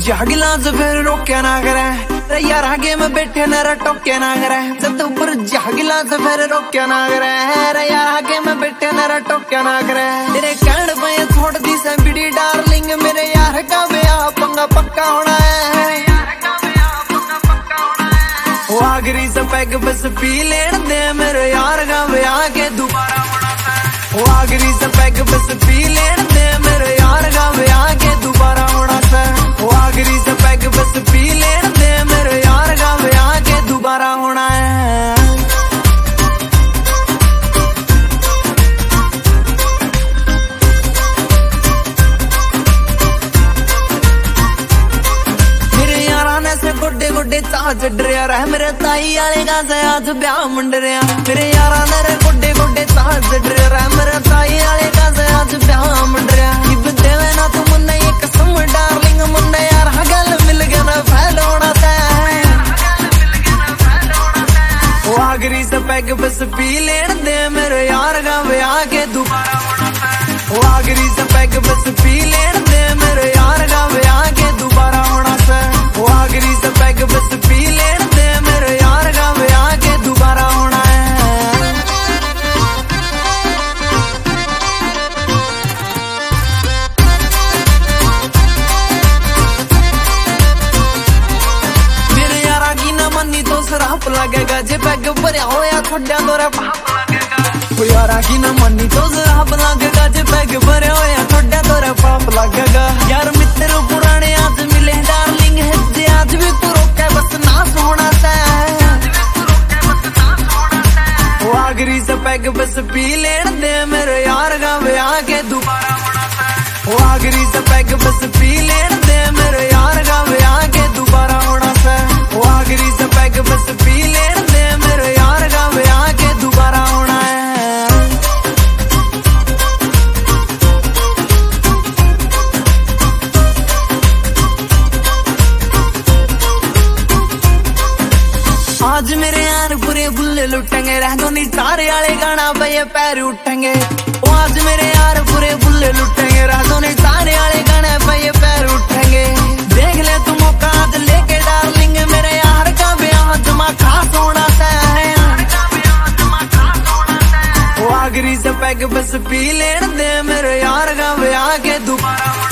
जागला से फिर रोके ना करे यार आगे में बैठे न टोके ना करे जब ऊपर जागला से फिर रोके ना करे यार आगे में बैठे न टोके ना करे तेरे कहने पे छोड़ दी से बिड़ी डार्लिंग मेरे यार का ब्याह पंगा पक्का होना है वो आखिरी से पैग बस पी लेन दे मेरे यार का ब्याह के दोबारा वो आखिरी से पैग बस पी लेन दे मेरे यार का ब्याह के दोबारा होना से वो आखिरी से पैग बस पी लेन दे मेरे यार का ब्याह के दोबारा होना है। मेरे यारा ने से गुड्डे गुड्डे चाह चढ़ रहा है मेरे ताई आले का से आज ब्याह मंड रहा मेरे यारा ने रे गुड्डे गुड्डे चाह चढ़ रहा है मेरे ताई आले का से आज ब्याह मंड रहा इब देवे ना तुम मुन्ने ये कसम डार्लिंग मुन्ने यार हगल मिल गया ना फैलोना था वो आखिरी से पैग बस पी लेन दे मेरे यार का ब्याह के दोबारा वो आखिरी से पैग बस पी लेन दे मेरे यार का ब्याह के दोबारा होना से वो आखिरी से पैग बस पी लेन दे मेरे यार का ब्याह के दोबारा होना है। मेरे यारा की ना मनी तो शराब लगेगा जे पैग भरया होया छोड़ा तोरा पाप लगेगा वो यारा की ना मनी तो शराब लगेगा जे पैग भरया होया छोड़ा तोरा पाप लगेगा यार मित्र पुराने आज मिले डार्लिंग है जे आज भी तू रोके बस नाश होना सा वो आखिरी से पैग बस पी लेन दे मेरे यार का ब्याह के दोबारा होना सा वो आखिरी से पैग बस पी लेन दे मेरे यार का ब्याह के दोबारा होना सा वो आखिरी से पैग बस पी लेन दे मेरे यार का ब्याह के दोबारा होना है। आज मेरे यार पूरे बुल्ले लुटेंगे रह दो नहीं सारे आले गाना भैया पैर उठेंगे वो आज मेरे यार पूरे बुल्ले लुटेंगे रह दो नहीं सारे आले गाना भैया पैर उठेंगे देख ले तुम मौका आज लेके डार्लिंग मेरे यार का ब्याह जमा खास होना है वो आखिरी से पैग बस पी लेन दे मेरे यार का ब्याह के दोबारा